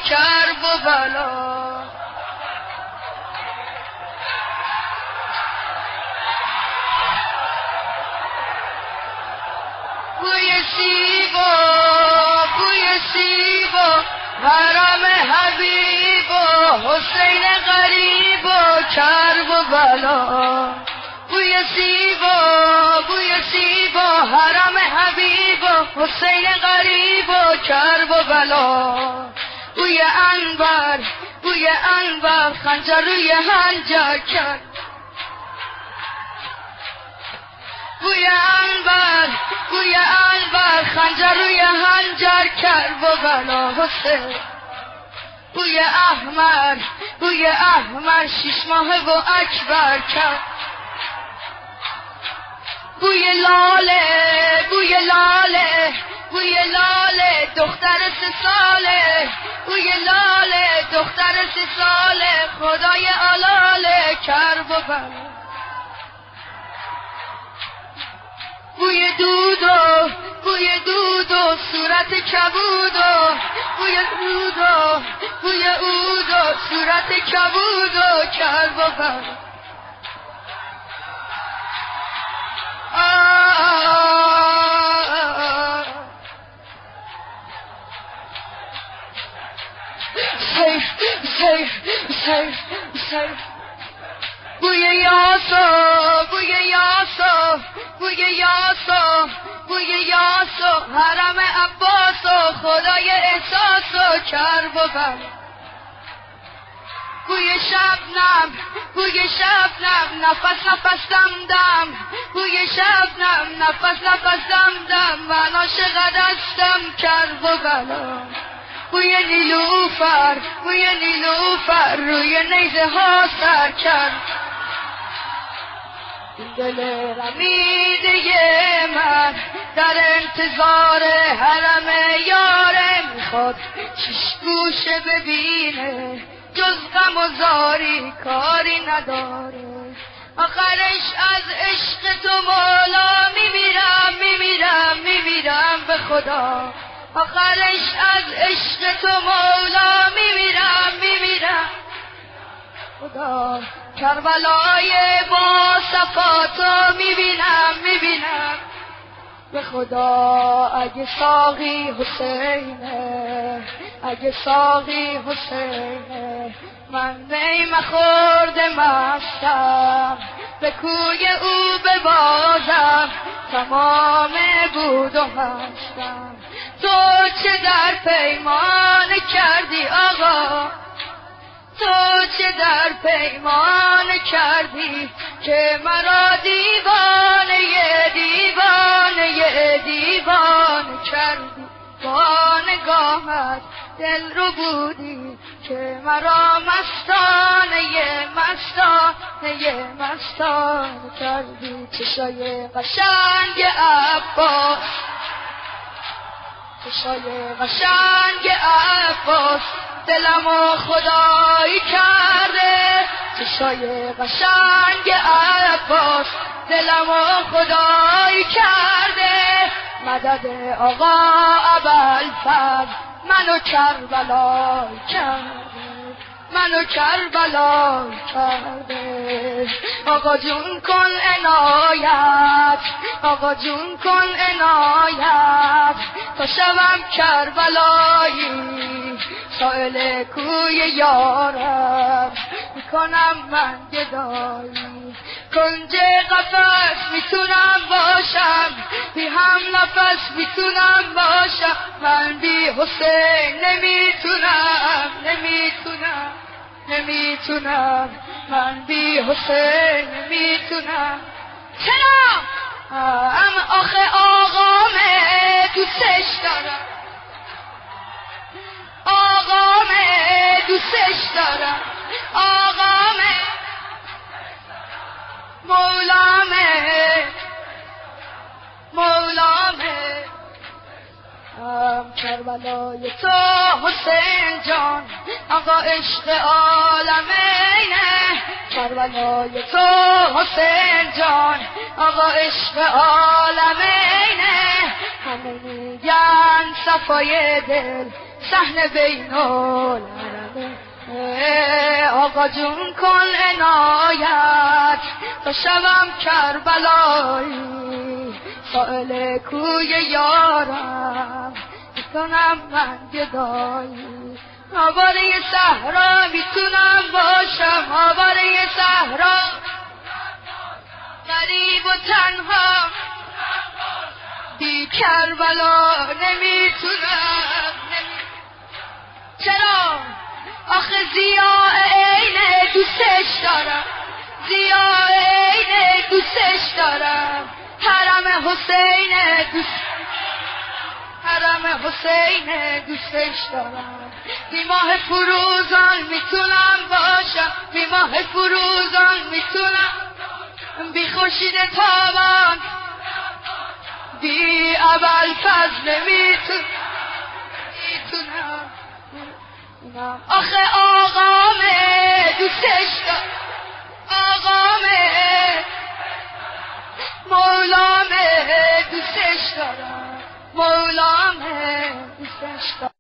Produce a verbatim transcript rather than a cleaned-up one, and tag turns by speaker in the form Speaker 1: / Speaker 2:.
Speaker 1: کرب و بلا. بوی سیب و بوی سیب و حرم حبیب و حسین غریب و کرب و بلا. بوی سیب و بوی سیب و حرم حبیب و حسین غریب و کرب و بلا. بوی عنبر بوی عنبر خنجر روی حنجر کرد. بوی عنبر بوی عنبر خنجر روی حنجر کرب و بلا حسین. بوی احمر بوی احمر شش ماه و اکبر کرد. بوی لاله بوی لاله بوی لاله دختر سه ساله. بوی لاله دختر سه ساله خدای آلاله کرب و بلا. بوی دودو بوی دودو صورت کبودو. بوی دودو بوی اودو صورت کبودو کرب و بلا. سیف سیف سیف سیف. بوی یاسو بوی یاسو بوی یاسو بوی یاسو حرم عباسو خدای احساسو کرب و بلا. بوی شبنم بوی شبنم نفس نفس دم دم. بوی شبنم نفس نفس دم دم من عاشق دستم کرب و بلا. بوی نیلوفر بوی نیلوفر روی نیزه ها سر کرد. دل رمیده من در انتظار حرم یاره میخواد شش گوشه ببینه جز غم و زاری کاری نداره. آخرش از عشق تو مولا میمیرم میمیرم میمیرم به خدا. آخرش از عشق تو مولا میمیرم میمیرم خدا. کربلای با صفاتو میبینم میبینم به خدا. اگه ساقی حسینه اگه ساقی حسینه من نیم خورده مستم به کوی او ببازم تمام بود و هستم. تو چه در پیمان کردی آقا تو چه در پیمان کردی که مرا دیوانه دیوانه دیوانه کردی. با نگاهت دل رو بودی که مرا مستانه مستانه مستانه کردی. چشای قشنگ عباس چشای قشنگ عباس دلمو خدایی کرده. چشای قشنگ عباس دلمو خدایی کرده. مدد آقا ابوالفضل منو کربلا کرده منو کربلا کرده. آقا جون کن عنایت آقا جون کن عنایت تا شوم کربلایی سائل کوی یارم میکنم من گدایی. کنج قفس میتونم باشم بی هم نفس میتونم باشم من بی حسین نمیتونم نمیتونم نمیتونم من بی حسین نمیتونم. چرا؟ ام آخه آقامه دوستش دارم آقامه دوستش دارم آقامه مولامه مولامه. کربلای تو حسین جان آقا عشق عالمینه. کربلای تو حسین جان آقا عشق عالمینه. همه میگن صفای دل صحنه بین العربه آقا جون کن عنایت تا شوم کربلایی سائل کوی یارم میکنم من گدایی آواره صحرا میتونم باشم آواره صحرا غریب و تنها بی کربلا نمیتونم چرا؟ آخه ضیاء عینه دوستش دارم ضیاء عینه دوستش دارم حرم حسین دوست حرم حسین دوستش دارم بی ماه فروزان میتونم باشم بی ماه فروزان میتونم بی خورشید تابان بی ابوالفضل میتونم میتونم آخه آقامه دوستش دارم آقامه مولامه دوستش دارم مولامه دوستش دارم